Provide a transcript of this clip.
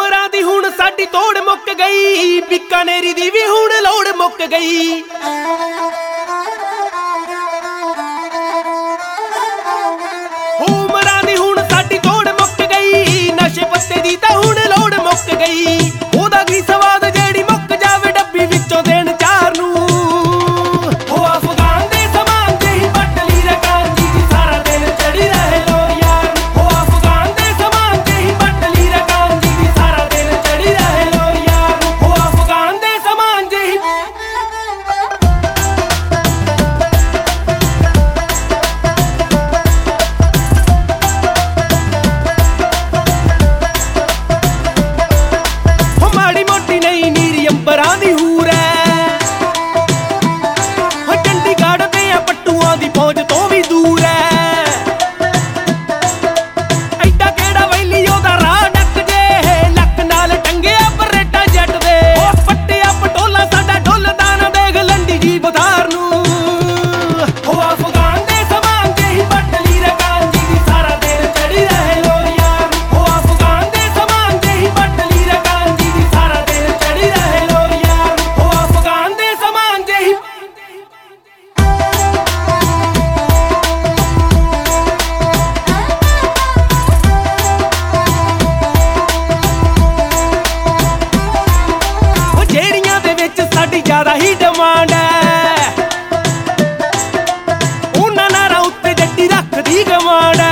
ਉਮਰਾਂ ਦੀ ਹੁਣ ਸਾਡੀ ਤੋੜ ਮੁੱਕ ਗਈ, ਬੀਕਾਨੇਰੀ ਦੀ ਵੀ ਹੁਣ ਲੋੜ ਮੁੱਕ ਗਈ। ਉਮਰਾਂ ਦੀ ਹੁਣ ਸਾਡੀ ਤੋੜ ਮੁੱਕ ਗਈ, ਨਸ਼ੇ ਪੱਤੇ ਦੀ ਤਾਂ ਹੁਣ ਲੋੜ ਮੁੱਕ ਗਈ। ਉਹਦਾ ਕੀ ਸਵਾਦ ਜਿਹੜੀ ਮੁੱਕ ਜਾਵੇ ਡੱਬੀ ਵਿੱਚੋਂ ਦੇਣ ਚਾਰ ਨੂੰ। ਉਹ ਅਫਗਾਨ ਦੇ ਸਮਾਨ ਜਿਹੀ ਪਟਲੀ ਰਕਾਨ ਜੀ ਦੀ ਸਾਰਾ ਦਿਨ ਚੜੀ ਰਹੇ ਲੋਰ ਯਾਰ। ਉਹ ਅਫਗਾਨ ਦੇ ਸਮਾਨ ਜਿਹੀ ਪਟਲੀ ਰਕਾਨ ਜੀ ਦੀ ਸਾਰਾ ਦਿਨ ਚੜੀ ਰਹੇ ਲੋਰ ਯਾਰ। ਉਹ ਅਫਗਾਨ ਦੇ ਸਮਾਨ ਜਿਹੀ ਮਾੜੀ ਮੋਟੀ ਨਹੀਂ ਨੀਰੀ ਅੰਬਰਾਂ ਦੀ ਹੂਰ ਐ, ਚੰਡੀਗੜ੍ਹ ਦੇ ਆ ਪੱਟੂਆਂ ਦੀ ਪਹੁੰਚ ਤੋਂ ਵੀ ਦੂਰ ਐ। ਐਡਾ ਕਿਹੜਾ ਵੈਲੀ ਉਹਦਾ ਰਾਹ ਡੱਕ ਜੇ, ਲੱਕ ਨਾਲ ਟੰਗਿਆ ਪਰੇਟਾ ਜੱਟ ਦੇ। ਉਹ ਪੱਟਿਆ ਪਟੋਲਾ ਸਾਡਾ ਢੋਲਦਾ ਨਾ ਦੇਖ ਲੰਡੀ ਜੀ ਬਧਾਰ ਨੂੰ। ਉਹ ਅਫਗਾਨ ਦੇ ਸਮਾਨ ਜਿਹੀ ਪਟਲੀ ਰਕਾਨ ਜੀ ਦੀ ਸਾਰਾ ਦਿਨ ਚੜੀ ਰਹੇ ਲੋਰ ਯਾਰ। ਉਹ ਅਫਗਾਨ ਦੇ ਸਮਾਨ ਜਿਹੀ ਪਟਲੀ ਰਕਾਨ ਜੀ ਦੀ ਸਾਰਾ ਦਿਨ ਚੜੀ ਰਹੇ ਲੋਰ ਯਾਰ। ਉਹ ਅਫਗਾਨ ਦੇ ਸਮਾਨ ਜਿਹੀ ਉਹ ਜਿਹੜੀਆਂ ਦੇ ਵਿੱਚ ਸਾਡੀ ਜ਼ਿਆਦਾ ਹੀ ਡਿਮਾਂਡ ਐ, ਉਹਨਾਂ ਨਾਰਾਂ ਉੱਤੇ ਜੱਟੀ ਰੱਖਦੀ ਗਵਾਂਡ ਐ।